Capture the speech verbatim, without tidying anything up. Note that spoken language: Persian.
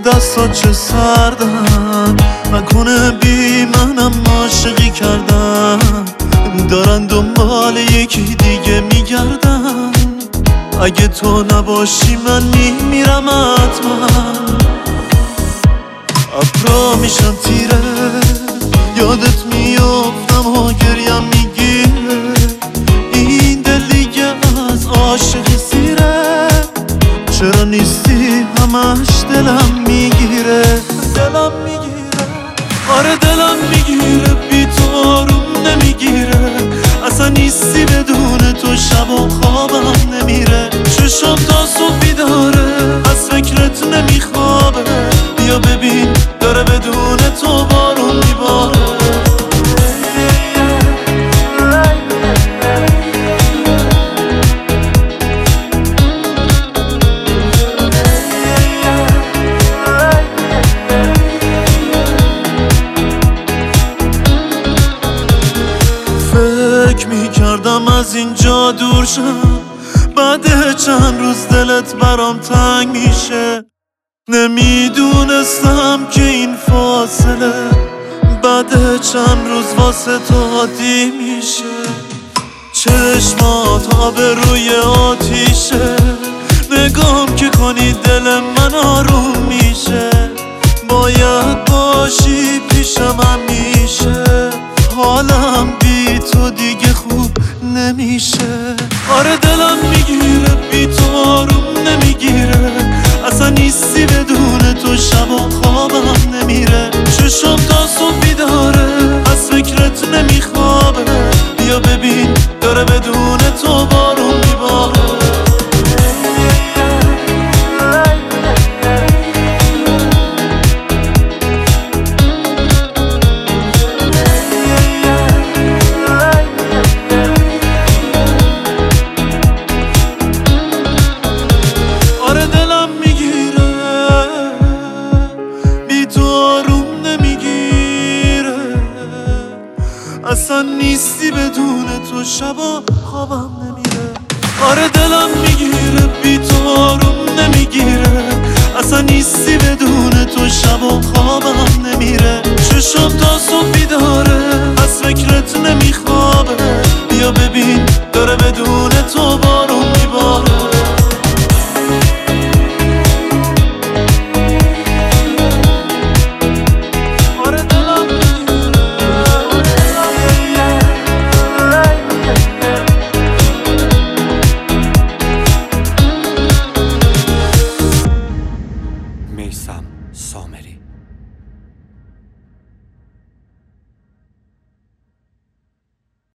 دستات چه سردن، نکنه بی منم عاشقی کردن، دارن دنبال یکی دیگه میگردن. اگه تو نباشی من میمیرم حتما، ابرا میشم تیره، یادت میافتم و گریم میگیره. این دل دیگه از عاشقی سیره، چرا نیستی همش دلم میگیره. دلم میگیره، آره دلم میگیره، بی تو آروم نمیگیره. اصلا نیستی بدون تو شب و خوابم نمیره. چشم تا صبح بیداره، از فکرت نمیخوابه. بیا ببین داره بدون تو بارون میباره. فکر میکردم از اینجا دور شم، بعد چند روز دلت برام تنگ میشه. نمیدونستم که این فاصله بعد چند روز واسه تو عادی میشه. چشمات آب روی آتیشه، نگام که کنی دل من آروم میشه. باید باشی پیشم همیشه، حالم بی تو دیگه خوب نمیشه. آره دلم میگیره، بی تو آروم نمیگیره. اصلا نیستی بدون تو شب و خوابم نمیره. چشم تا صبح بیداره، از فکرت نمیخوابه. بیا ببین داره بدون تو بارون میباره. اصلا نیستی بدون تو شبا خوابم نمیره. آره دلم میگیره، بی تو آروم نمیگیره. اصلا نیستی بدون تو شبا خوابم نمیره. چشم تا صبح بیداره، از فکرت نمیخوابه. بیا ببین داره بدون تو